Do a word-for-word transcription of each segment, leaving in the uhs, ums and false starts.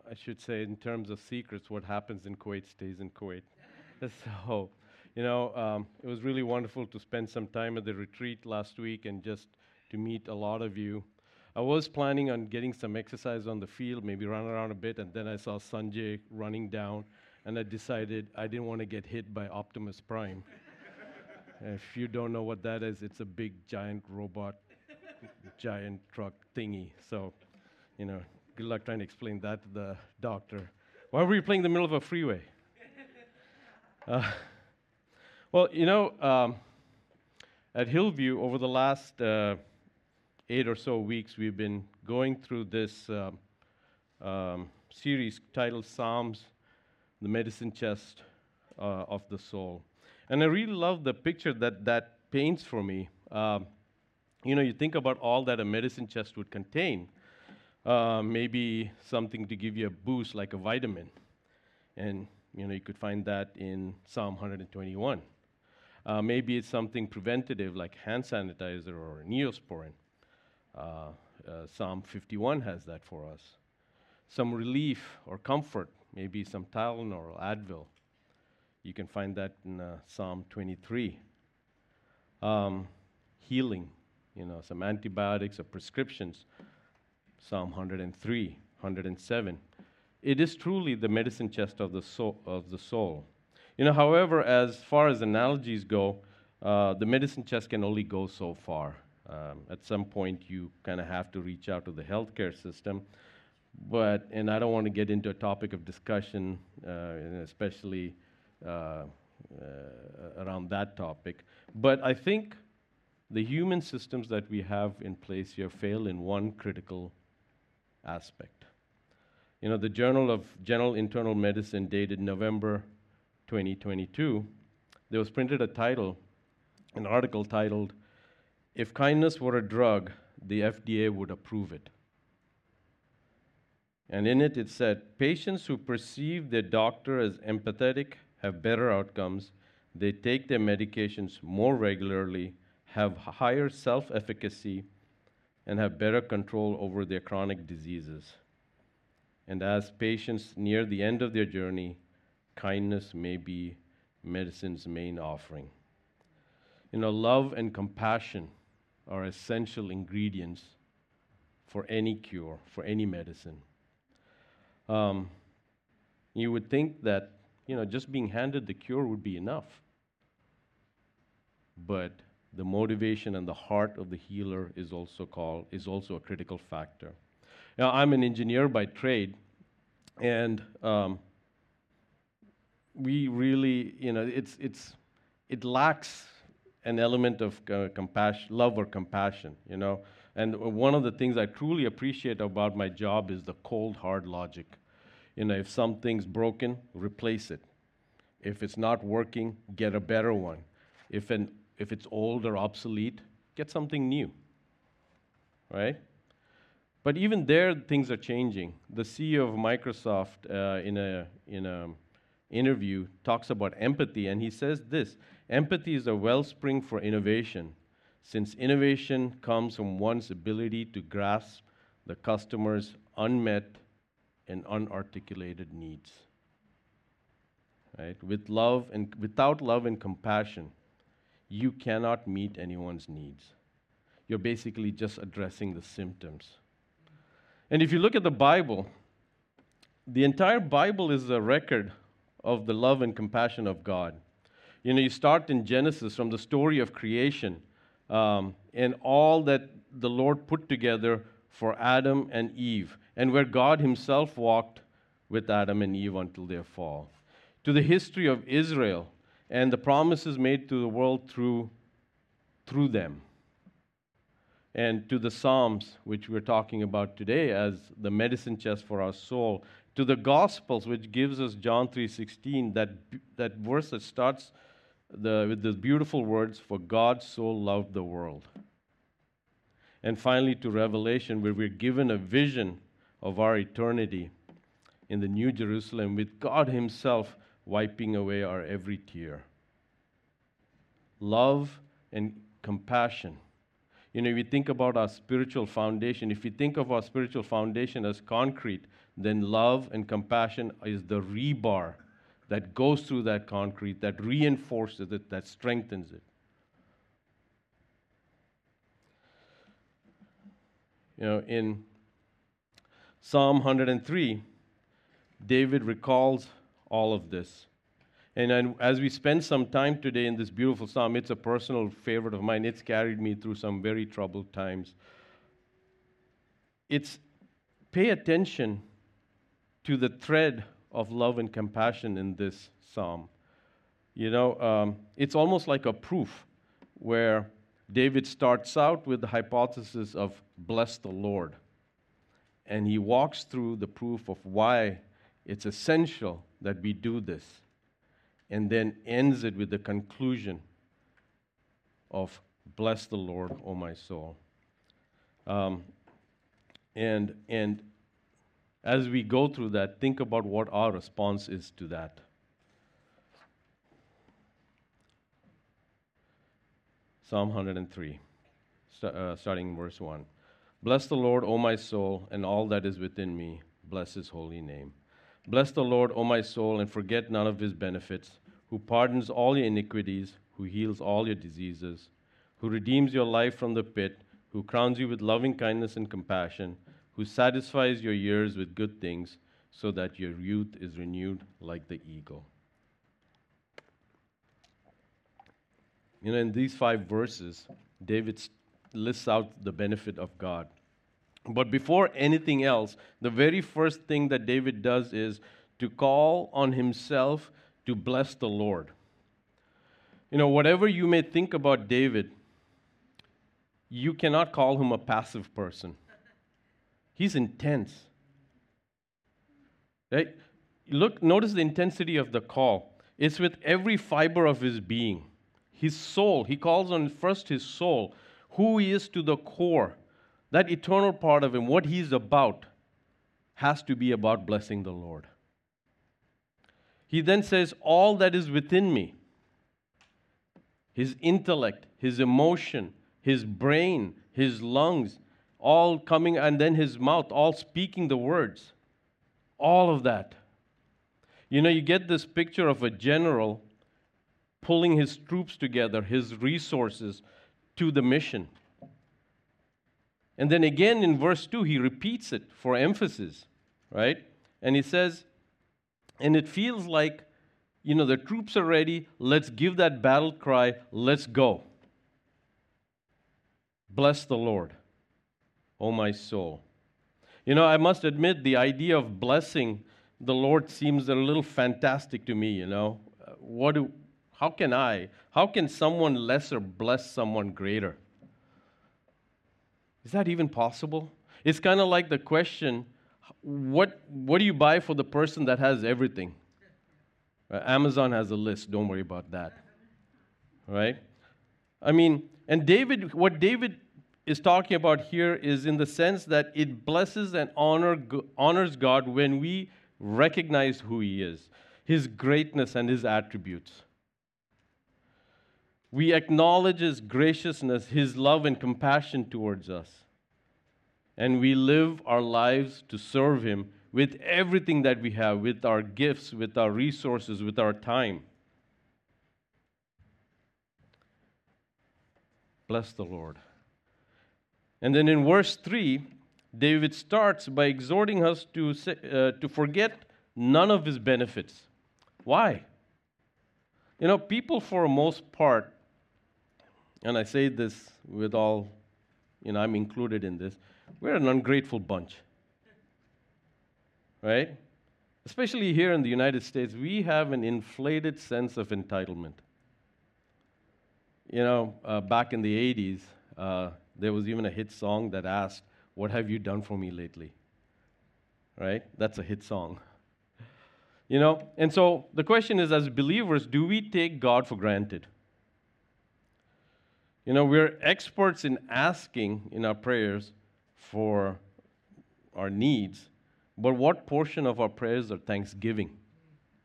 I should say, in terms of secrets, what happens in Kuwait stays in Kuwait. So, you know, um, it was really wonderful to spend some time at the retreat last week and just to meet a lot of you. I was planning on getting some exercise on the field, maybe run around a bit, and then I saw Sanjay running down, and I decided I didn't want to get hit by Optimus Prime. If you don't know what that is, it's a big, giant robot, giant truck thingy. So, you know, good luck trying to explain that to the doctor. Why were you playing in the middle of a freeway? Uh, well, you know, um, at Hillview, over the last uh, eight or so weeks, we've been going through this um, um, series titled Psalms, the Medicine Chest uh, of the Soul. And I really love the picture that that paints for me. Um, you know, you think about all that a medicine chest would contain. Uh, maybe something to give you a boost like a vitamin. And, you know, you could find that in Psalm one twenty-one. Uh, maybe it's something preventative like hand sanitizer or Neosporin. Uh, uh, Psalm fifty-one has that for us. Some relief or comfort, maybe some Tylenol or Advil. You can find that in uh, Psalm twenty-three. Um, healing, you know, some antibiotics or prescriptions. Psalm one oh three, one oh seven. It is truly the medicine chest of the soul. Of the soul. You know, however, as far as analogies go, uh, the medicine chest can only go so far. Um, at some point, you kind of have to reach out to the healthcare system. But, and I don't want to get into a topic of discussion, uh, and especially uh, uh, around that topic. But I think the human systems that we have in place here fail in one critical aspect. You know, the Journal of General Internal Medicine, dated November twenty twenty-two, there was printed a title, an article titled, "If Kindness Were a Drug, the F D A Would Approve It." And in it, it said, patients who perceive their doctor as empathetic have better outcomes, they take their medications more regularly, have higher self-efficacy, and have better control over their chronic diseases. And as patients near the end of their journey, kindness may be medicine's main offering. You know, love and compassion are essential ingredients for any cure, for any medicine. Um, you would think that, you know, just being handed the cure would be enough. But the motivation and the heart of the healer is also called, is also a critical factor. Now, I'm an engineer by trade, and um, we really, you know, it's, it's, it lacks an element of uh, compassion, love or compassion, you know. And one of the things I truly appreciate about my job is the cold, hard logic. You know, if something's broken, replace it. If it's not working, get a better one. If, an, if it's old or obsolete, get something new, right? But even there, things are changing. The C E O of Microsoft, uh, in a in a interview, talks about empathy, and he says this: empathy is a wellspring for innovation, since innovation comes from one's ability to grasp the customer's unmet and unarticulated needs. Right? With love and without love and compassion, you cannot meet anyone's needs. You're basically just addressing the symptoms. And if you look at the Bible, the entire Bible is a record of the love and compassion of God. You know, you start in Genesis from the story of creation, um, and all that the Lord put together for Adam and Eve, and where God himself walked with Adam and Eve until their fall. To the history of Israel and the promises made to the world through, through them. And to the Psalms, which we're talking about today as the medicine chest for our soul. To the Gospels, which gives us John three sixteen, that, that verse that starts the, with the beautiful words, "For God so loved the world." And finally to Revelation, where we're given a vision of our eternity in the New Jerusalem, with God himself wiping away our every tear. Love and compassion. You know, if you think about our spiritual foundation, if you think of our spiritual foundation as concrete, then love and compassion is the rebar that goes through that concrete, that reinforces it, that strengthens it. You know, in Psalm one hundred three, David recalls all of this. And then as we spend some time today in this beautiful psalm, it's a personal favorite of mine. It's carried me through some very troubled times. It's pay attention to the thread of love and compassion in this psalm. You know, um, it's almost like a proof where David starts out with the hypothesis of bless the Lord. And he walks through the proof of why it's essential that we do this. And then ends it with the conclusion of bless the Lord, O my soul. Um, and, and as we go through that, think about what our response is to that. Psalm one hundred three, st- uh, starting in verse one. Bless the Lord, O my soul, and all that is within me. Bless his holy name. Bless the Lord, O my soul, and forget none of his benefits, who pardons all your iniquities, who heals all your diseases, who redeems your life from the pit, who crowns you with loving kindness and compassion, who satisfies your years with good things, so that your youth is renewed like the eagle. You know, in these five verses, David lists out the benefit of God. But before anything else, the very first thing that David does is to call on himself to bless the Lord. You know, whatever you may think about David, you cannot call him a passive person. He's intense. Right? Look, notice the intensity of the call. It's with every fiber of his being. His soul, he calls on first his soul, who he is to the core. That eternal part of him, what he's about, has to be about blessing the Lord. He then says, all that is within me, his intellect, his emotion, his brain, his lungs, all coming, and then his mouth, all speaking the words. All of that. You know, you get this picture of a general pulling his troops together, his resources, to the mission. And then again in verse two, he repeats it for emphasis, right? And he says, and it feels like, you know, the troops are ready. Let's give that battle cry. Let's go. Bless the Lord, O my soul. You know, I must admit the idea of blessing the Lord seems a little fantastic to me, you know. What do, how can I, how can someone lesser bless someone greater? Is that even possible? It's kind of like the question, what, what do you buy for the person that has everything? Uh, Amazon has a list, don't worry about that. Right? I mean, and David, what David is talking about here is in the sense that it blesses and honor, honors God when we recognize who he is, his greatness and his attributes. We acknowledge his graciousness, his love and compassion towards us. And we live our lives to serve him with everything that we have, with our gifts, with our resources, with our time. Bless the Lord. And then in verse three, David starts by exhorting us to, uh, to forget none of his benefits. Why? You know, people for the most part, and I say this with all, you know, I'm included in this, we're an ungrateful bunch. Right? Especially here in the United States, we have an inflated sense of entitlement. You know, uh, back in the eighties, uh, there was even a hit song that asked, "What have you done for me lately?" Right? That's a hit song. You know, and so the question is, as believers, do we take God for granted? You know, we're experts in asking in our prayers for our needs, but what portion of our prayers are thanksgiving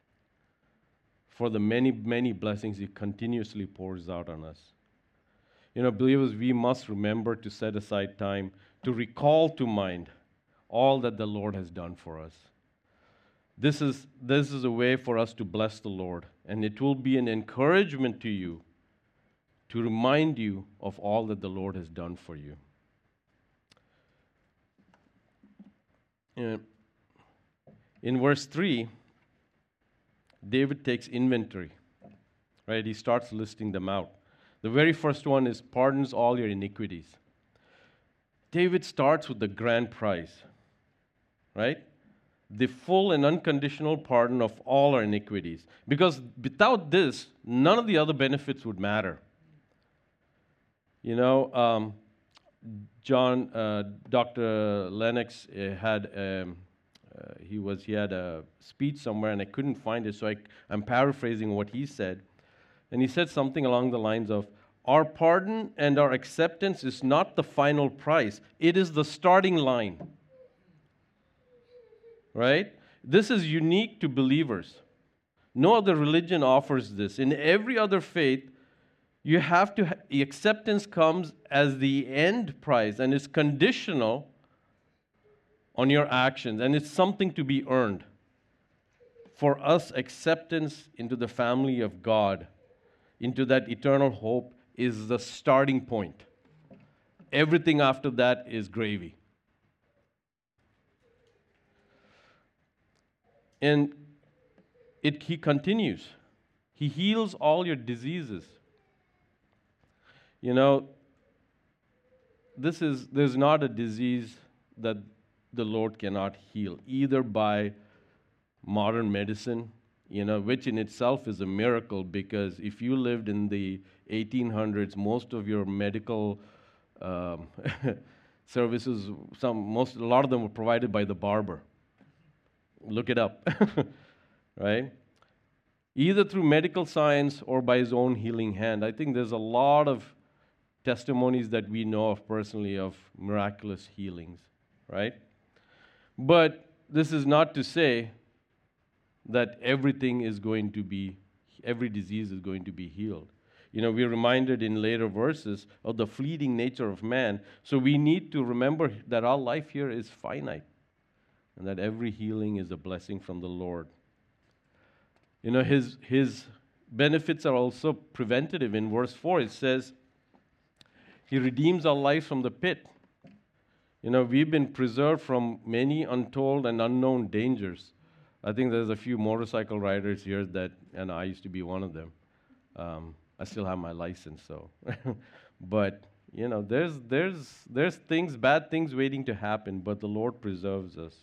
for the many, many blessings he continuously pours out on us? You know, believers, we must remember to set aside time to recall to mind all that the Lord has done for us. This is, this is a way for us to bless the Lord, and it will be an encouragement to you to remind you of all that the Lord has done for you. In, in verse three, David takes inventory, right? He starts listing them out. The very first one is pardons all your iniquities. David starts with the grand prize, right? The full and unconditional pardon of all our iniquities. Because without this, none of the other benefits would matter. You know, um, John, uh, Doctor Lennox uh, had, um, uh, he was, he had a speech somewhere and I couldn't find it, so I, I'm paraphrasing what he said. And he said something along the lines of, our pardon and our acceptance is not the final price. It is the starting line. Right? This is unique to believers. No other religion offers this. In every other faith, you have to, ha- the acceptance comes as the end prize, and it's conditional on your actions, and it's something to be earned. For us, acceptance into the family of God, into that eternal hope, is the starting point. Everything after that is gravy. And it, he continues. He heals all your diseases. You know, this is, there's not a disease that the Lord cannot heal, either by modern medicine, you know, which in itself is a miracle, because if you lived in the eighteen hundreds, most of your medical um, services, some, most, a lot of them were provided by the barber. Look it up, right? Either through medical science or by his own healing hand. I think there's a lot of testimonies that we know of personally of miraculous healings, right? But this is not to say that everything is going to be, every disease is going to be healed. You know, we're reminded in later verses of the fleeting nature of man. So we need to remember that our life here is finite, and that every healing is a blessing from the Lord. You know, his, his benefits are also preventative. In verse four, it says, he redeems our life from the pit. You know, we've been preserved from many untold and unknown dangers. I think there's a few motorcycle riders here that, and I used to be one of them. Um, I still have my license, so. But, you know, there's, there's, there's things, bad things waiting to happen, but the Lord preserves us.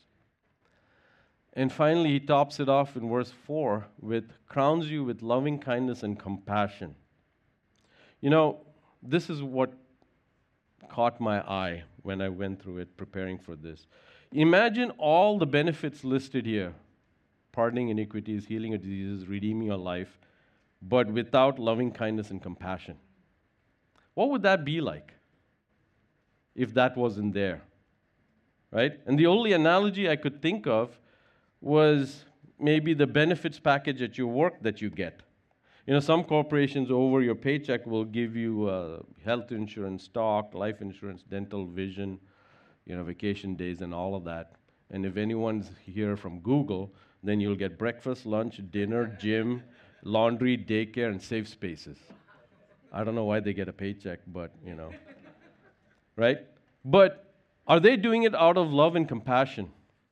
And finally, he tops it off in verse four with, crowns you with loving kindness and compassion. You know, this is what caught my eye when I went through it preparing for this. Imagine all the benefits listed here. Pardoning iniquities, healing of diseases, redeeming your life, but without loving kindness and compassion. What would that be like if that wasn't there? Right? And the only analogy I could think of was maybe the benefits package at your work that you get. You know, some corporations over your paycheck will give you uh, health insurance, stock, life insurance, dental, vision, you know, vacation days and all of that. And if anyone's here from Google, then you'll get breakfast, lunch, dinner, gym, laundry, daycare, and safe spaces. I don't know why they get a paycheck, but, you know. Right? But are they doing it out of love and compassion?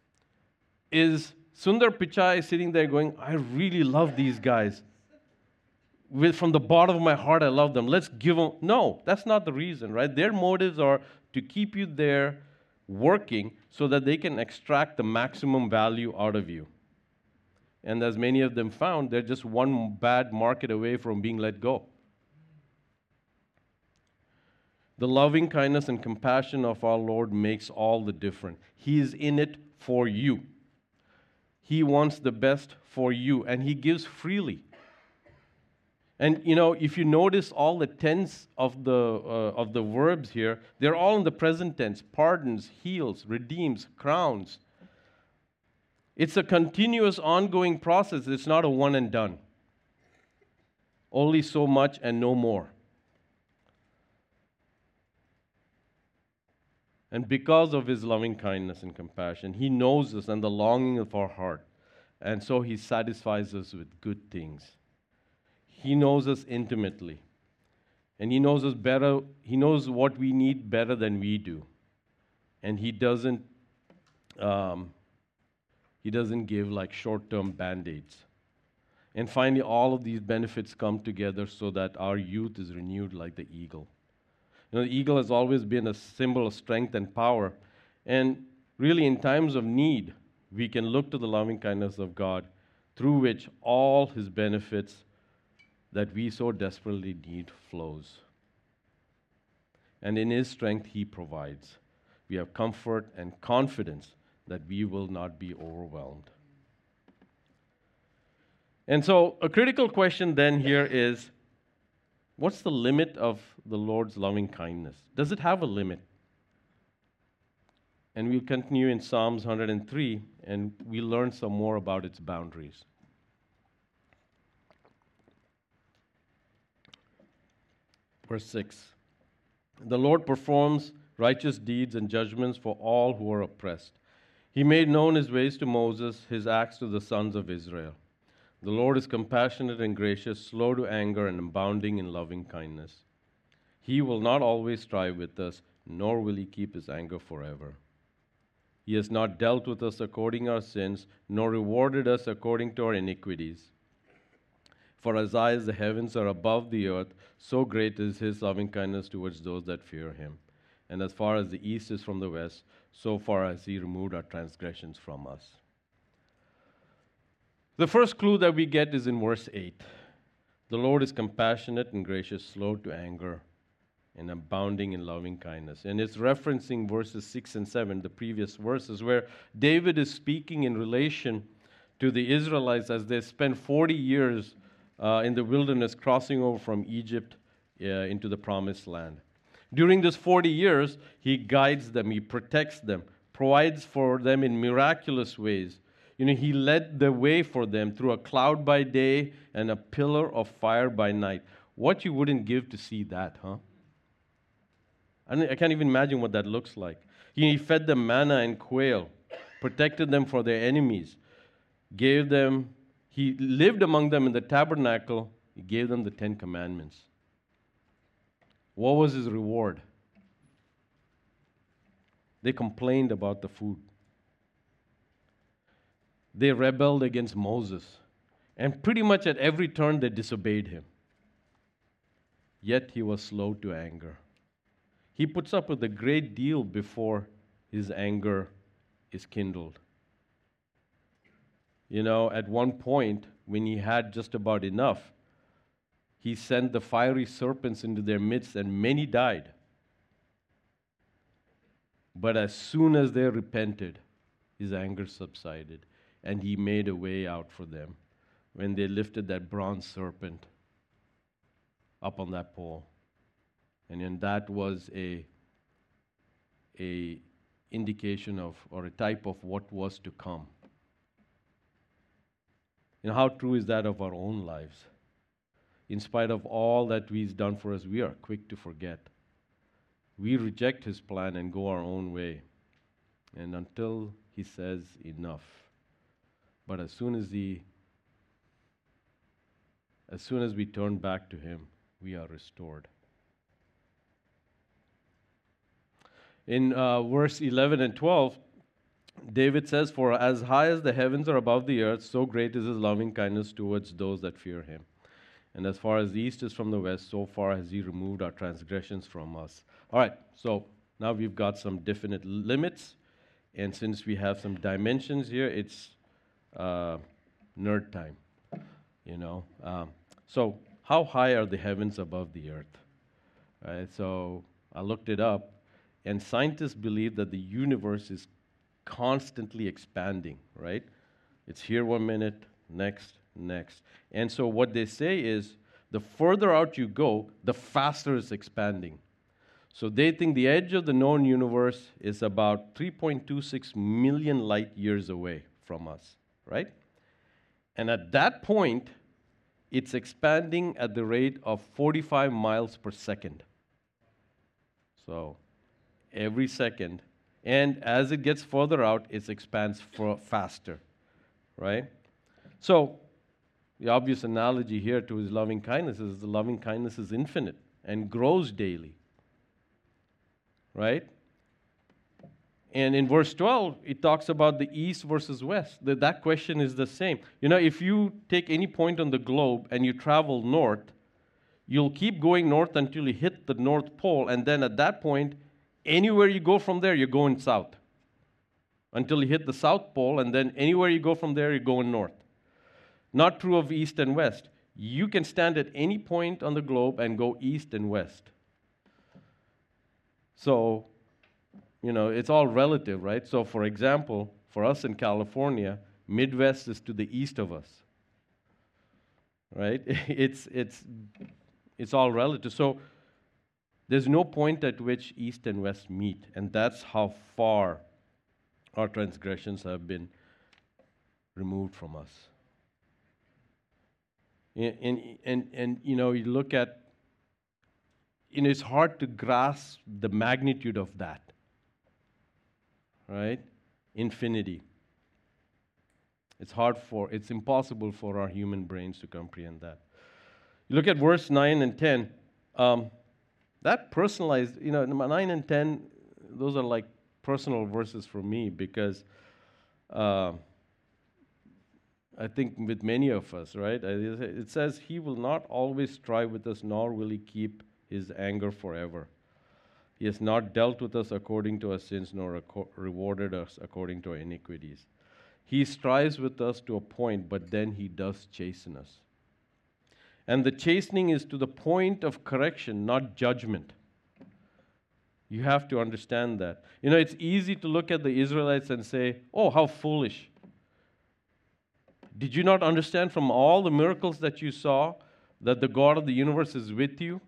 Is Sundar Pichai sitting there going, I really love these guys. With, from the bottom of my heart, I love them. Let's give them. No, that's not the reason, right? Their motives are to keep you there working so that they can extract the maximum value out of you. And as many of them found, they're just one bad market away from being let go. The loving kindness and compassion of our Lord makes all the difference. He is in it for you. He wants the best for you, and He gives freely. And, you know, if you notice all the tense of the, uh, of the verbs here, they're all in the present tense. Pardons, heals, redeems, crowns. It's a continuous, ongoing process. It's not a one and done. Only so much and no more. And because of his loving kindness and compassion, he knows us and the longing of our heart. And so he satisfies us with good things. He knows us intimately. And he knows us better. He knows what we need better than we do. And he doesn't um, he doesn't give like short-term band-aids. And finally, all of these benefits come together so that our youth is renewed like the eagle. You know, the eagle has always been a symbol of strength and power. And really, in times of need, we can look to the loving kindness of God, through which all his benefits that we so desperately need flows. And in his strength, he provides. We have comfort and confidence that we will not be overwhelmed. And so, a critical question then here is, what's the limit of the Lord's loving kindness? Does it have a limit? And we'll continue in Psalms one hundred three, and we'll learn some more about its boundaries. Verse six. The Lord performs righteous deeds and judgments for all who are oppressed. He made known his ways to Moses, his acts to the sons of Israel. The Lord is compassionate and gracious, slow to anger, and abounding in loving kindness. He will not always strive with us, nor will he keep his anger forever. He has not dealt with us according to our sins, nor rewarded us according to our iniquities. For as high as the heavens are above the earth, so great is his loving kindness towards those that fear him. And as far as the east is from the west, so far has he removed our transgressions from us. The first clue that we get is in verse eight. The Lord is compassionate and gracious, slow to anger, and abounding in loving kindness. And it's referencing verses six and seven, the previous verses, where David is speaking in relation to the Israelites as they spent forty years uh, in the wilderness crossing over from Egypt uh, into the promised land. During this forty years, he guides them, he protects them, provides for them in miraculous ways. You know, he led the way for them through a cloud by day and a pillar of fire by night. What you wouldn't give to see that, huh? I can't even imagine what that looks like. He fed them manna and quail, protected them from their enemies, gave them, he lived among them in the tabernacle, he gave them the Ten Commandments. What was his reward? They complained about the food. They rebelled against Moses. And pretty much at every turn they disobeyed him. Yet he was slow to anger. He puts up with a great deal before his anger is kindled. You know, at one point, when he had just about enough, he sent the fiery serpents into their midst, and many died. But as soon as they repented, his anger subsided, and he made a way out for them when they lifted that bronze serpent up on that pole. And then that was a, a indication of, or a type of what was to come. And how true is that of our own lives? In spite of all that he's done for us, we are quick to forget. We reject his plan and go our own way. And until he says enough. But as soon as he, as soon as we turn back to him, we are restored. In uh, verse eleven and twelve, David says, "For as high as the heavens are above the earth, so great is his loving kindness towards those that fear him. And as far as the east is from the west, so far has he removed our transgressions from us." All right, so now we've got some definite limits. And since we have some dimensions here, it's uh, nerd time, you know. Um, so how high are the heavens above the earth? All right, so I looked it up. And scientists believe that the universe is constantly expanding, right? It's here one minute, next, next. And so what they say is the further out you go, the faster it's expanding. So they think the edge of the known universe is about three point two six million light years away from us, right? And at that point, it's expanding at the rate of forty-five miles per second. So every second. And as it gets further out, it expands for faster, right? So the obvious analogy here to his loving kindness is the loving kindness is infinite and grows daily, right? And in verse twelve, it talks about the east versus west. That, that question is the same. You know, if you take any point on the globe and you travel north, you'll keep going north until you hit the North Pole, and then at that point, anywhere you go from there, you're going south. Until you hit the South Pole, and then anywhere you go from there, you're going north. Not true of east and west. You can stand at any point on the globe and go east and west. So, you know, it's all relative, right? So, for example, for us in California, Midwest is to the east of us, right? It's, it's, it's all relative. So, there's no point at which east and west meet, and that's how far our transgressions have been removed from us. And, and, and, and you know, you look at, you know, it's hard to grasp the magnitude of that, right? Infinity. It's hard for, it's impossible for our human brains to comprehend that. You look at verse nine and ten, um, that personalized, you know, nine and ten, those are like personal verses for me because uh, I think with many of us, right, it says, He will not always strive with us, nor will He keep His anger forever. He has not dealt with us according to our sins, nor aco- rewarded us according to our iniquities. He strives with us to a point, but then He does chasten us. And the chastening is to the point of correction, not judgment. You have to understand that. You know, it's easy to look at the Israelites and say, oh, how foolish. Did you not understand from all the miracles that you saw that the God of the universe is with you?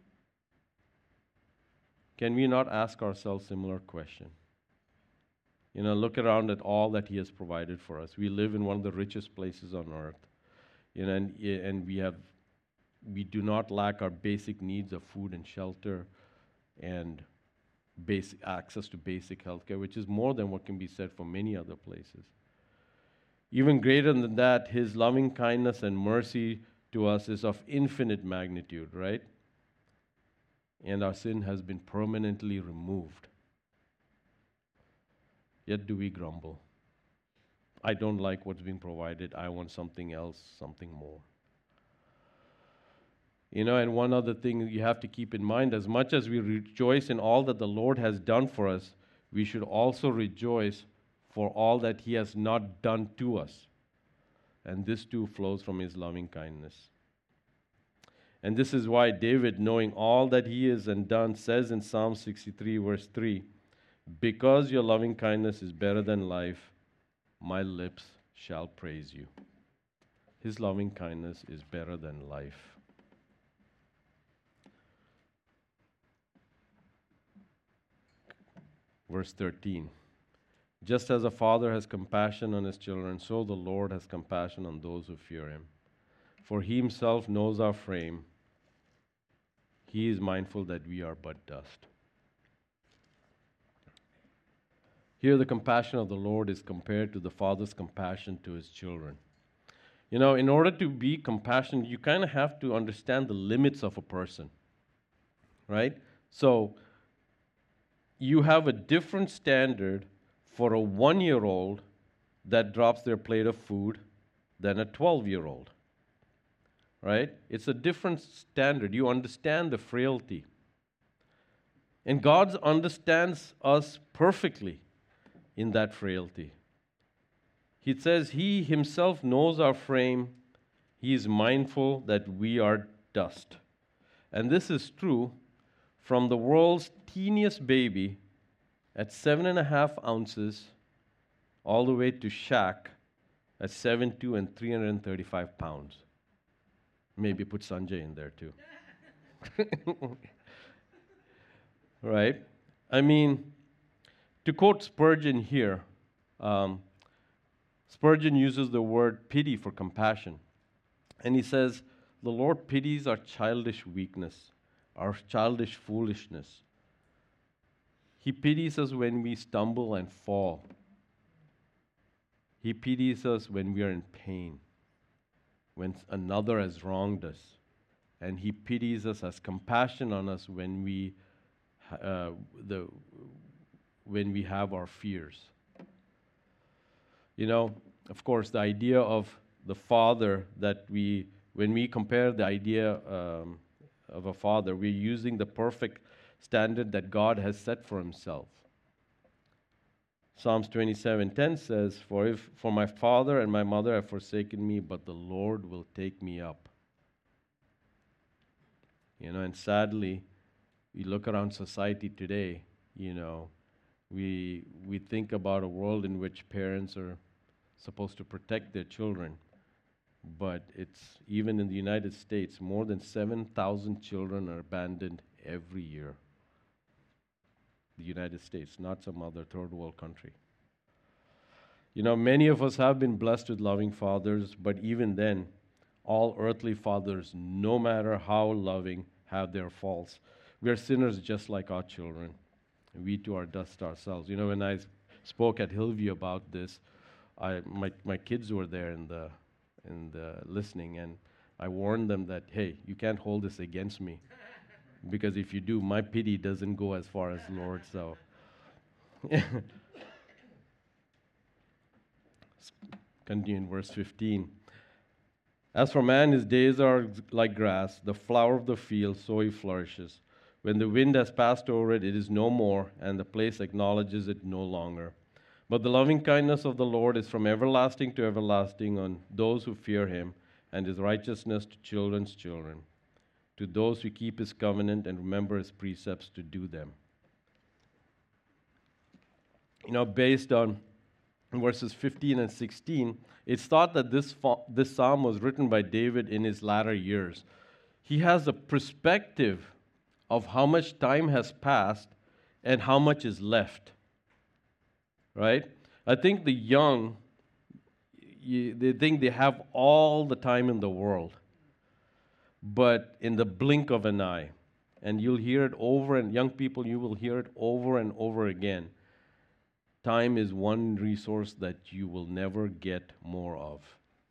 Can we not ask ourselves a similar question? You know, look around at all that He has provided for us. We live in one of the richest places on earth. You know, and, and we have we do not lack our basic needs of food and shelter and basic access to basic health care, which is more than what can be said for many other places. Even greater than that, His loving kindness and mercy to us is of infinite magnitude, right? And our sin has been permanently removed. Yet do we grumble. I don't like what's being provided. I want something else, something more. You know, and one other thing you have to keep in mind, as much as we rejoice in all that the Lord has done for us, we should also rejoice for all that He has not done to us. And this too flows from His loving kindness. And this is why David, knowing all that he is and done, says in Psalm sixty-three, verse three, because your loving kindness is better than life, my lips shall praise you. His loving kindness is better than life. Verse thirteen, just as a father has compassion on his children, so the Lord has compassion on those who fear Him. For He Himself knows our frame. He is mindful that we are but dust. Here the compassion of the Lord is compared to the father's compassion to his children. You know, in order to be compassionate, you kind of have to understand the limits of a person, right? So, you have a different standard for a one-year-old that drops their plate of food than a twelve-year-old, right? It's a different standard. You understand the frailty. And God understands us perfectly in that frailty. He says He Himself knows our frame. He is mindful that we are dust. And this is true from the world's teeniest baby at seven and a half ounces all the way to Shaq at seven two and three hundred thirty-five pounds. Maybe put Sanjay in there too. Right? I mean, to quote Spurgeon here, um, Spurgeon uses the word pity for compassion. And he says, the Lord pities our childish weakness, our childish foolishness. He pities us when we stumble and fall. He pities us when we are in pain, when another has wronged us. And He pities us, has compassion on us when we, uh, the, when we have our fears. You know, of course, the idea of the Father that we, when we compare the idea um, of a father, we're using the perfect standard that God has set for Himself. Psalms twenty-seven ten says, For if for my father and my mother have forsaken me, but the Lord will take me up. You know, and sadly, you look around society today, you know, we we think about a world in which parents are supposed to protect their children. But it's, even in the United States, more than seven thousand children are abandoned every year. The United States, not some other third world country. You know, many of us have been blessed with loving fathers, but even then, all earthly fathers, no matter how loving, have their faults. We are sinners just like our children. We too are dust ourselves. You know, when I spoke at Hillview about this, I, my, my kids were there in the, in the listening, and I warned them that, hey, you can't hold this against me, because if you do, my pity doesn't go as far as Lord. So, continue in verse fifteen. As for man, his days are like grass, the flower of the field, so he flourishes. When the wind has passed over it, it is no more, and the place acknowledges it no longer. But the loving kindness of the Lord is from everlasting to everlasting on those who fear Him, and His righteousness to children's children, to those who keep His covenant and remember His precepts to do them. You know, based on verses fifteen and sixteen, it's thought that this, this psalm was written by David in his latter years. He has a perspective of how much time has passed and how much is left. Right? I think the young, you, they think they have all the time in the world, but in the blink of an eye, and you'll hear it over, and young people, you will hear it over and over again. Time is one resource that you will never get more of.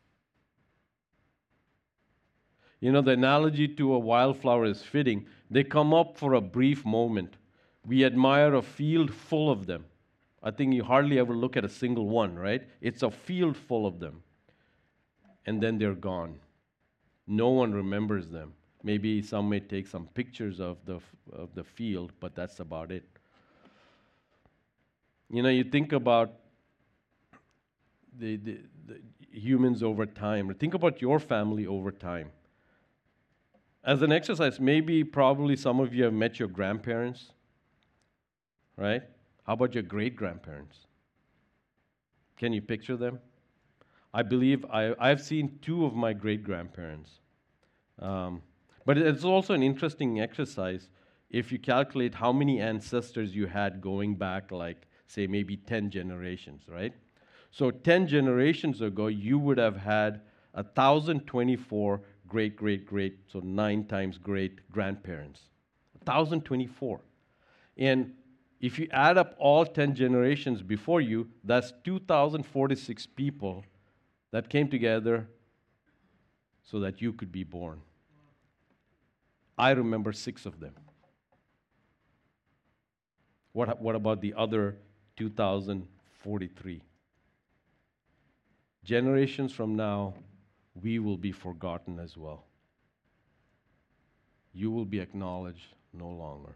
You know, the analogy to a wildflower is fitting. They come up for a brief moment. We admire a field full of them. I think you hardly ever look at a single one, right? It's a field full of them. And then they're gone. No one remembers them. Maybe some may take some pictures of the, of the field, but that's about it. You know, you think about the, the, the humans over time, or think about your family over time. As an exercise, maybe probably some of you have met your grandparents, right? How about your great-grandparents? Can you picture them? I believe I, I've seen two of my great-grandparents. Um, but it's also an interesting exercise if you calculate how many ancestors you had going back, like, say, maybe ten generations, right? So ten generations ago, you would have had one thousand twenty-four great, great, great, so nine times great grandparents. one thousand twenty-four. And if you add up all ten generations before you, that's two thousand forty-six people that came together so that you could be born. I remember six of them. What, what about the other two thousand forty-three? Generations from now, we will be forgotten as well. You will be acknowledged no longer.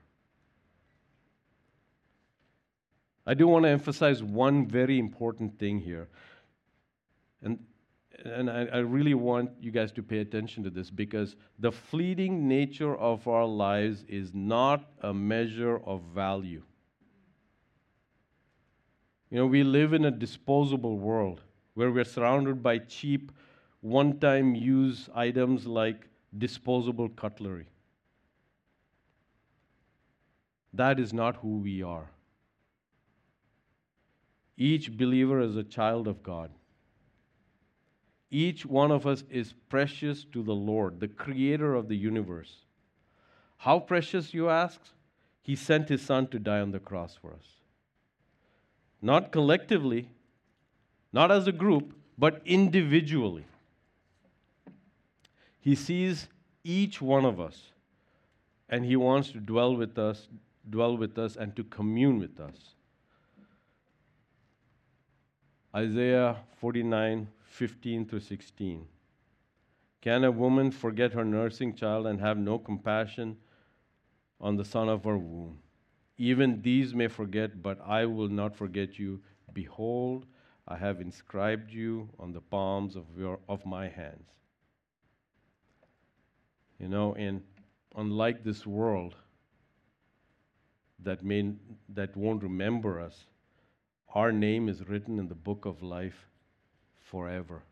I do want to emphasize one very important thing here. And, and I, I really want you guys to pay attention to this, because the fleeting nature of our lives is not a measure of value. You know, we live in a disposable world where we're surrounded by cheap, one-time use items like disposable cutlery. That is not who we are. Each believer is a child of God. Each one of us is precious to the Lord, the creator of the universe. How precious, you ask? He sent His Son to die on the cross for us. Not collectively, not as a group, but individually. He sees each one of us, and He wants to dwell with us, dwell with us, and to commune with us. Isaiah forty-nine, fifteen through sixteen. Can a woman forget her nursing child and have no compassion on the son of her womb? Even these may forget, but I will not forget you. Behold, I have inscribed you on the palms of your of my hands. You know, and unlike this world that may that won't remember us, our name is written in the book of life forever.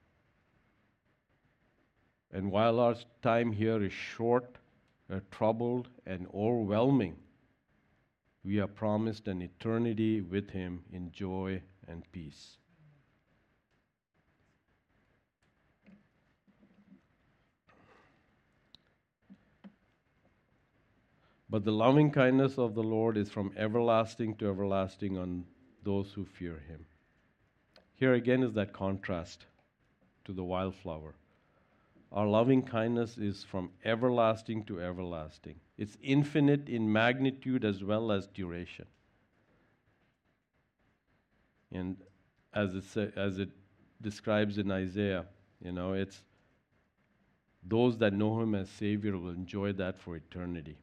And while our time here is short, uh, troubled, and overwhelming, we are promised an eternity with Him in joy and peace. But the loving kindness of the Lord is from everlasting to everlasting on those who fear Him. Here again is that contrast to the wildflower. Our loving kindness is from everlasting to everlasting. It's infinite in magnitude as well as duration. And as it sa- as it describes in Isaiah, you know, it's those that know Him as Savior will enjoy that for eternity.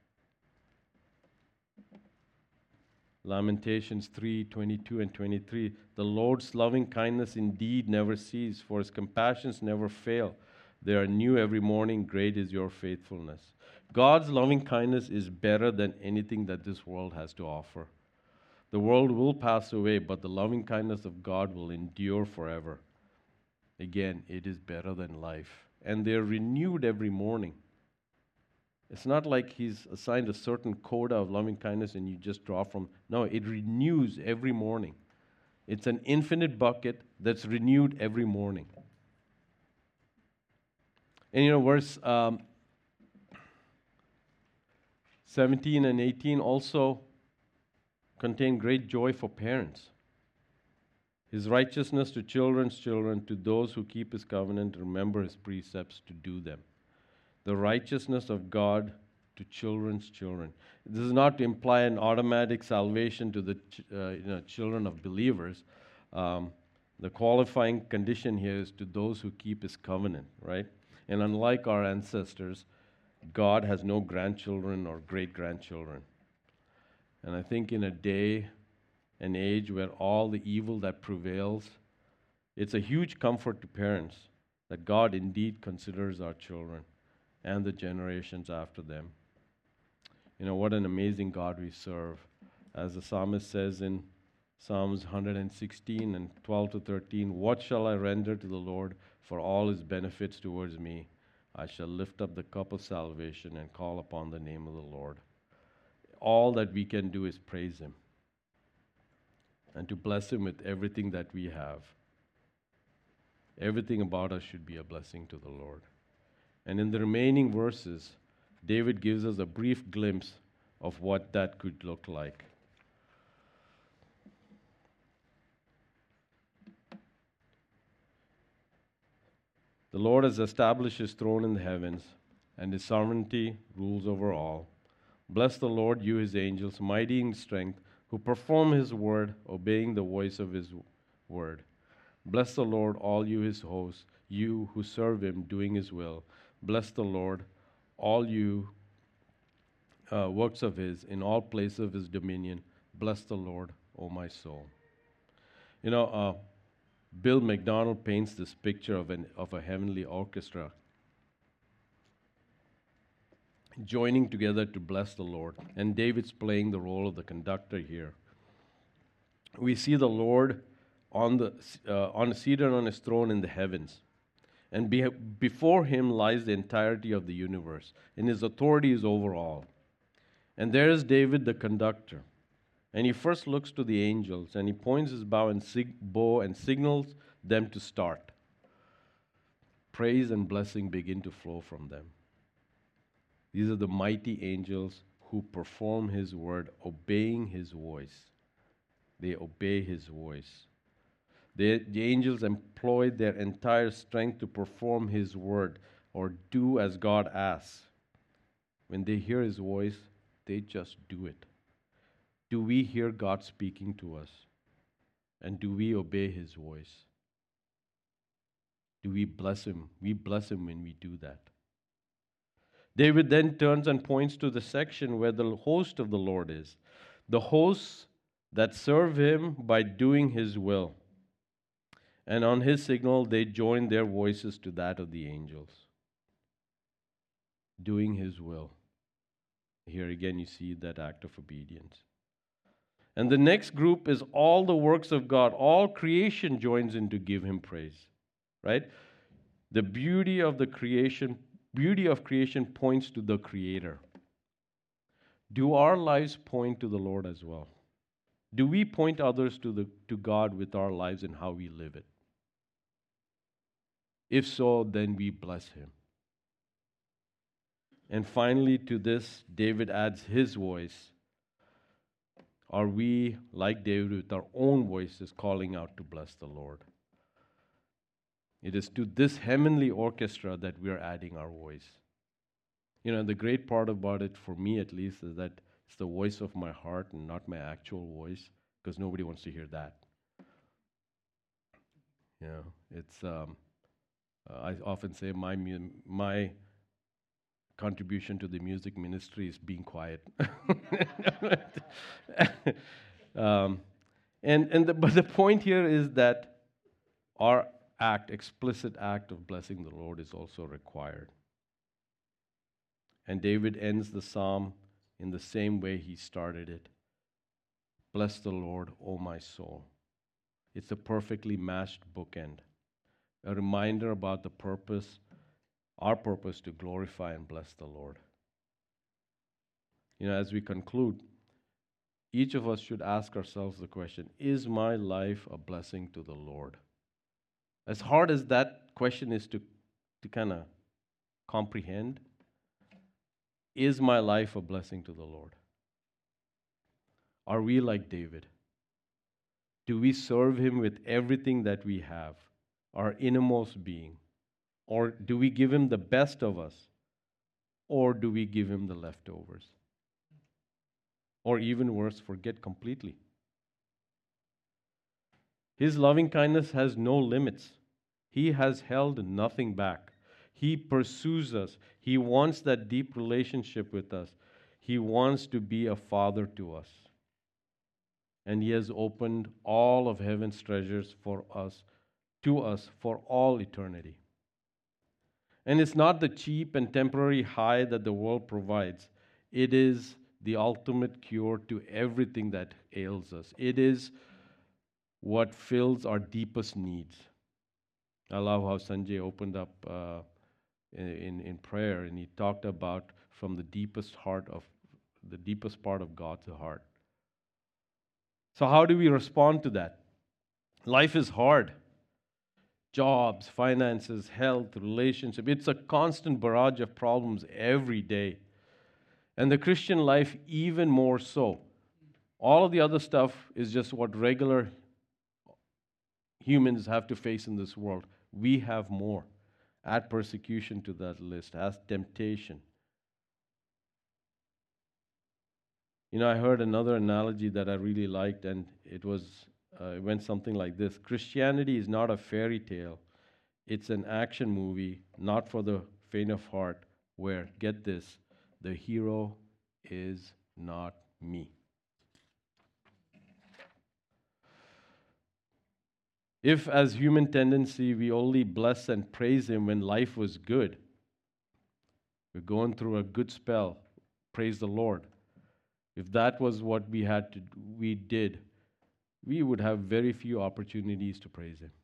Lamentations three, twenty-two and twenty-three. The Lord's loving kindness indeed never ceases, for His compassions never fail. They are new every morning. Great is your faithfulness. God's loving kindness is better than anything that this world has to offer. The world will pass away, but the loving kindness of God will endure forever. Again, it is better than life. And they're renewed every morning. It's not like He's assigned a certain quota of loving kindness and you just draw from. No, it renews every morning. It's an infinite bucket that's renewed every morning. And you know, verse um, seventeen and eighteen also contain great joy for parents. His righteousness to children's children, to those who keep His covenant, remember His precepts to do them. The righteousness of God to children's children. This is not to imply an automatic salvation to the ch- uh, you know, children of believers. Um, the qualifying condition here is to those who keep His covenant, right? And unlike our ancestors, God has no grandchildren or great-grandchildren. And I think in a day and age where all the evil that prevails, it's a huge comfort to parents that God indeed considers our children and the generations after them. You know, what an amazing God we serve. As the psalmist says in Psalms one sixteen and twelve to thirteen, what shall I render to the Lord for all His benefits towards me? I shall lift up the cup of salvation and call upon the name of the Lord. All that we can do is praise Him and to bless Him with everything that we have. Everything about us should be a blessing to the Lord. And in the remaining verses, David gives us a brief glimpse of what that could look like. The Lord has established His throne in the heavens, and His sovereignty rules over all. Bless the Lord, you His angels, mighty in strength, who perform His word, obeying the voice of His word. Bless the Lord, all you His hosts, you who serve Him, doing His will. Bless the Lord, all you uh, works of His, in all places of His dominion. Bless the Lord, O my soul. You know, uh, Bill McDonald paints this picture of, an, of a heavenly orchestra joining together to bless the Lord. And David's playing the role of the conductor here. We see the Lord on the uh, on seated on His throne in the heavens. And be, before Him lies the entirety of the universe. And His authority is over all. And there is David, the conductor. And he first looks to the angels, and he points his bow and, sig- bow and signals them to start. Praise and blessing begin to flow from them. These are the mighty angels who perform his word, obeying his voice. They obey his voice. The, the angels employed their entire strength to perform his word or do as God asks. When they hear his voice, they just do it. Do we hear God speaking to us? And do we obey his voice? Do we bless him? We bless him when we do that. David then turns and points to the section where the host of the Lord is. The hosts that serve him by doing his will. And on his signal, they join their voices to that of the angels. Doing his will. Here again, you see that act of obedience. And the next group is all the works of God. All creation joins in to give him praise. Right? The beauty of the creation, beauty of creation points to the Creator. Do our lives point to the Lord as well? Do we point others to the to God with our lives and how we live it? If so, then we bless him. And finally, to this, David adds his voice. Are we, like David, with our own voices calling out to bless the Lord? It is to this heavenly orchestra that we are adding our voice. You know, the great part about it, for me at least, is that it's the voice of my heart and not my actual voice, because nobody wants to hear that. You know, it's, um, uh, I often say my mu- my contribution to the music ministry is being quiet. um, and and the, but the point here is that our act, explicit act of blessing the Lord is also required. And David ends the psalm in the same way he started it. Bless the Lord, O my soul. It's a perfectly matched bookend. A reminder about the purpose, our purpose to glorify and bless the Lord. You know, as we conclude, each of us should ask ourselves the question, is my life a blessing to the Lord? As hard as that question is to, to kind of comprehend, is my life a blessing to the Lord? Are we like David? Do we serve him with everything that we have, our innermost being? Or do we give him the best of us? Or do we give him the leftovers? Or even worse, forget completely. His loving kindness has no limits. He has held nothing back. He pursues us. He wants that deep relationship with us. He wants to be a father to us. And he has opened all of heaven's treasures for us, to us for all eternity. And it's not the cheap and temporary high that the world provides. It is the ultimate cure to everything that ails us. It is what fills our deepest needs. I love how Sanjay opened up uh, in, in prayer, and he talked about from the deepest heart of the deepest part of God's heart. So how do we respond to that? Life is hard. Jobs, finances, health, relationship. It's a constant barrage of problems every day. And the Christian life even more so. All of the other stuff is just what regular humans have to face in this world. We have more. Add persecution to that list. Add temptation. You know, I heard another analogy that I really liked, and it was uh, it went something like this. Christianity is not a fairy tale. It's an action movie, not for the faint of heart, where, get this, the hero is not me. If, as human tendency, we only bless and praise him when life was good, we're going through a good spell, praise the Lord. If that was what we had to, we did, we would have very few opportunities to praise him.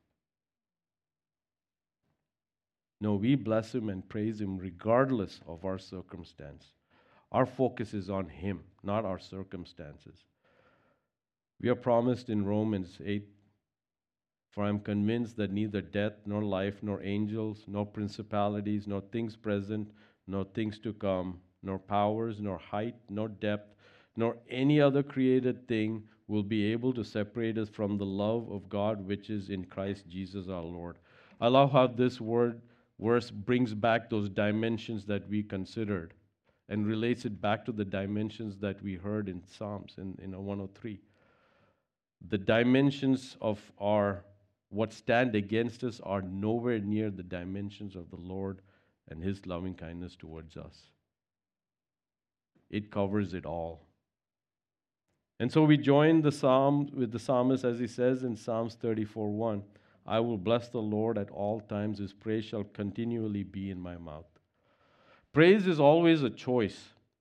No, we bless him and praise him regardless of our circumstance. Our focus is on him, not our circumstances. We are promised in Romans eight, for I am convinced that neither death, nor life, nor angels, nor principalities, nor things present, nor things to come, nor powers, nor height, nor depth, nor any other created thing will be able to separate us from the love of God which is in Christ Jesus our Lord. I love how this word verse brings back those dimensions that we considered and relates it back to the dimensions that we heard in Psalms in, in one oh three. The dimensions of our what stand against us are nowhere near the dimensions of the Lord and His loving kindness towards us. It covers it all. And so we join the psalm with the psalmist as he says in Psalms thirty-four one, I will bless the Lord at all times. His praise shall continually be in my mouth. Praise is always a choice.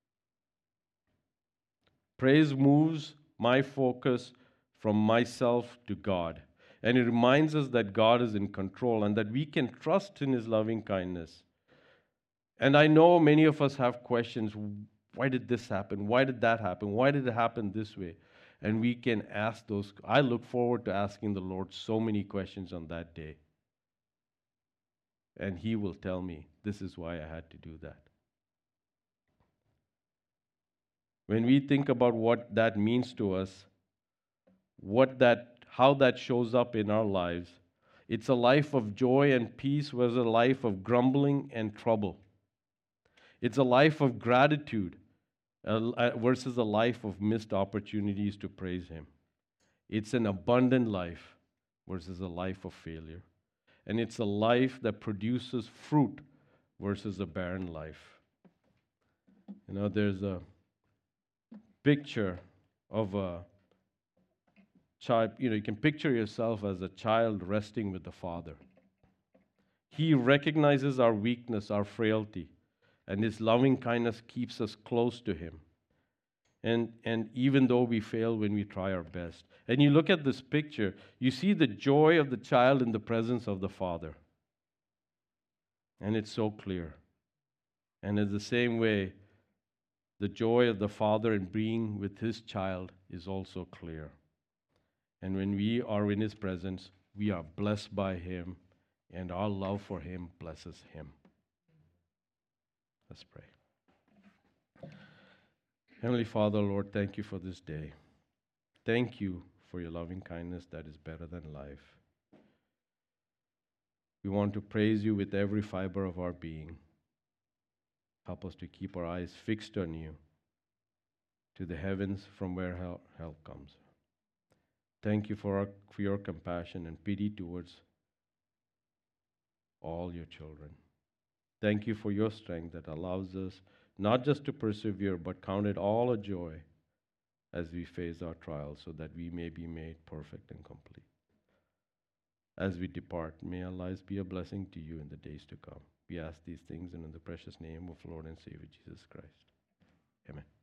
Praise moves my focus from myself to God. And it reminds us that God is in control and that we can trust in His loving kindness. And I know many of us have questions. Why did this happen? Why did that happen? Why did it happen this way? And we can ask those. I look forward to asking the Lord so many questions on that day. And He will tell me, this is why I had to do that. When we think about what that means to us, what that, how that shows up in our lives, it's a life of joy and peace versus a life of grumbling and trouble. It's a life of gratitude uh, versus a life of missed opportunities to praise Him. It's an abundant life versus a life of failure. And it's a life that produces fruit versus a barren life. You know, there's a picture of a child. You know, you can picture yourself as a child resting with the Father. He recognizes our weakness, our frailty, and His loving kindness keeps us close to Him. And, and even though we fail when we try our best. And you look at this picture, you see the joy of the child in the presence of the Father. And it's so clear. And in the same way, the joy of the Father in being with His child is also clear. And when we are in His presence, we are blessed by Him, and our love for Him blesses Him. Let's pray. Heavenly Father, Lord, thank You for this day. Thank You for Your loving kindness that is better than life. We want to praise You with every fiber of our being. Help us to keep our eyes fixed on You, to the heavens from where help, help comes. Thank You for, our, for Your compassion and pity towards all Your children. Thank You for Your strength that allows us not just to persevere, but count it all a joy as we face our trials, so that we may be made perfect and complete. As we depart, may our lives be a blessing to You in the days to come. We ask these things in the precious name of Lord and Savior Jesus Christ. Amen.